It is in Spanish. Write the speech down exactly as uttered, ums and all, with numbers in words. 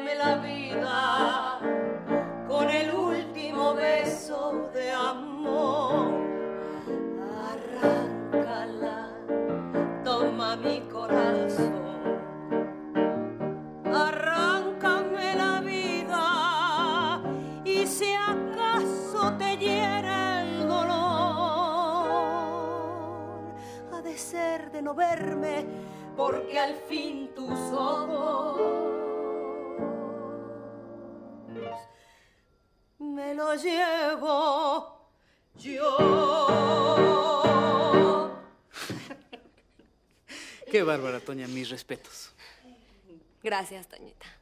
arráncame la vida con el último beso de amor. Arráncala, toma mi corazón. Arráncame la vida y si acaso te hiere el dolor, ha de ser de no verme, porque al fin tus ojos me lo llevo yo. Qué bárbara, Toña, mis respetos. Gracias, Toñita.